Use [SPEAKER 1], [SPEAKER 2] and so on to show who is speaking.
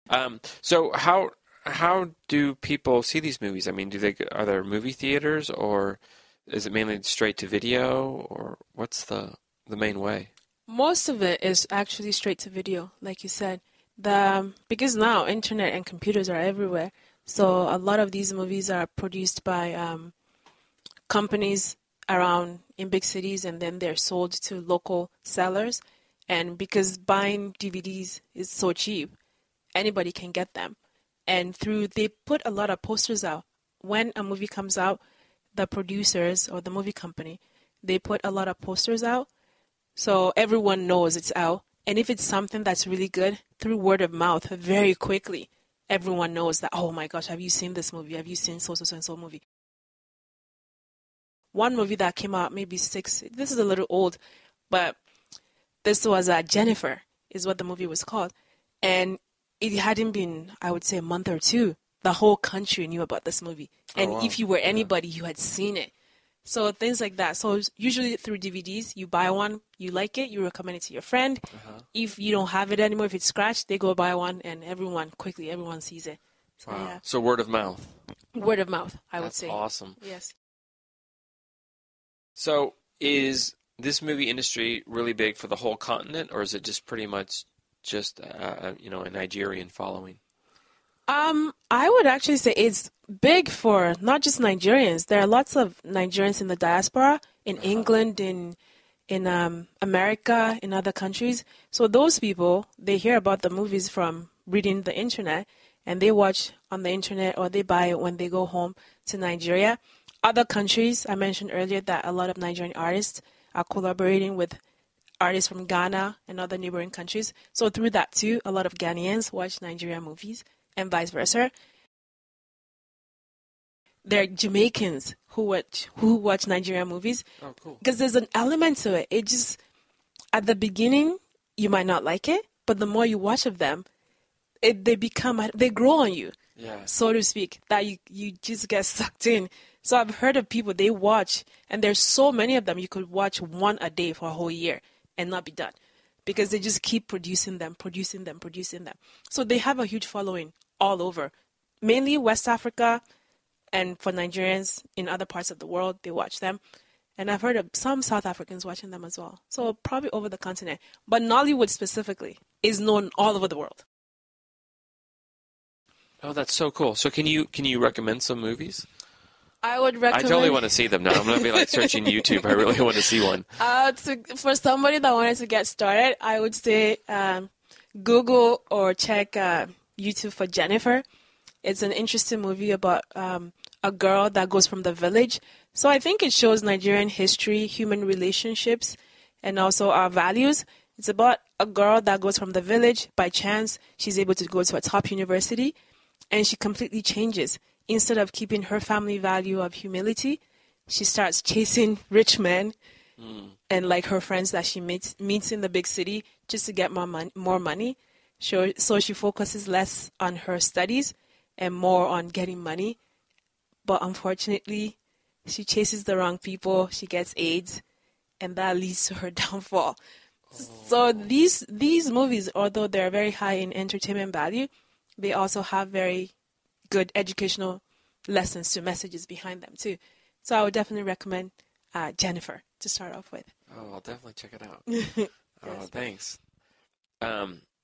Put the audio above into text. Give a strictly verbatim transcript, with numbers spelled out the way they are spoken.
[SPEAKER 1] Um, so how how do people see these movies? I mean, do they are there movie theaters, or is it mainly straight to video, or what's the the main way?
[SPEAKER 2] Most of it is actually straight to video, like you said. The because now internet and computers are everywhere, so a lot of these movies are produced by um, companies around in big cities, and then they're sold to local sellers. And because buying D V Ds is so cheap, anybody can get them. And through they put a lot of posters out. When a movie comes out, the producers or the movie company, they put a lot of posters out, so everyone knows it's out. And if it's something that's really good, through word of mouth, very quickly, everyone knows that, oh my gosh, have you seen this movie? Have you seen so, so, so, and so movie? One movie that came out maybe six, this is a little old, but this was uh, Jennifer, is what the movie was called. And it hadn't been, I would say, a month or two. The whole country knew about this movie. And
[SPEAKER 1] Oh, wow.
[SPEAKER 2] if you were anybody, you had seen it. So things like that. So usually through D V Ds, you buy one, you like it, you recommend it to your friend.
[SPEAKER 1] Uh-huh.
[SPEAKER 2] If you don't have it anymore, if it's scratched, they go buy one, and everyone, quickly, everyone sees it. So,
[SPEAKER 1] Wow.
[SPEAKER 2] yeah.
[SPEAKER 1] So word of mouth.
[SPEAKER 2] Word of mouth, I would
[SPEAKER 1] That's
[SPEAKER 2] say.
[SPEAKER 1] awesome.
[SPEAKER 2] Yes.
[SPEAKER 1] So is this movie industry really big for the whole continent, or is it just pretty much just uh, you know a Nigerian following?
[SPEAKER 2] Um, I would actually say it's big for not just Nigerians. There are lots of Nigerians in the diaspora, in
[SPEAKER 1] Uh-huh.
[SPEAKER 2] England, in in um, America, in other countries. So those people, they hear about the movies from reading the internet, and they watch on the internet, or they buy it when they go home to Nigeria. Other countries, I mentioned earlier that a lot of Nigerian artists are collaborating with artists from Ghana and other neighboring countries. So through that too, a lot of Ghanaians watch Nigerian movies, and vice versa. There are Jamaicans who watch who watch Nigerian movies,
[SPEAKER 1] Oh, cool.
[SPEAKER 2] because there's an element to it. It just, at the beginning, you might not like it, but the more you watch of them, it, they become, they grow on you,
[SPEAKER 1] Yeah.
[SPEAKER 2] so to speak, that you, you just get sucked in. So I've heard of people, they watch, and there's so many of them, you could watch one a day for a whole year and not be done, because they just keep producing them, producing them, producing them. So they have a huge following all over, mainly West Africa, and for Nigerians in other parts of the world, they watch them. And I've heard of some South Africans watching them as well. So probably over the continent. But Nollywood specifically is known all over the world.
[SPEAKER 1] Oh, that's so cool. So can you can you recommend some movies?
[SPEAKER 2] I would recommend...
[SPEAKER 1] I totally want to see them now. I'm going to be like searching YouTube. I really want to see one.
[SPEAKER 2] Uh, to, for somebody that wanted to get started, I would say um, Google or check uh, YouTube for Jennifer. It's an interesting movie about um, a girl that goes from the village. So I think it shows Nigerian history, human relationships, and also our values. It's about a girl that goes from the village. By chance, she's able to go to a top university, and she completely changes. Instead of keeping her family value of humility, she starts chasing rich men mm. and like her friends that she meets, meets in the big city just to get more, mon- more money. So, so she focuses less on her studies and more on getting money. But unfortunately, she chases the wrong people. She gets AIDS, and that leads to her downfall. Oh. So these these movies, although they're very high in entertainment value, they also have very good educational lessons to messages behind them too. So I would definitely recommend uh, Jennifer to start off with.
[SPEAKER 1] Oh, I'll definitely check it out. Oh,
[SPEAKER 2] Yes.
[SPEAKER 1] thanks. Um,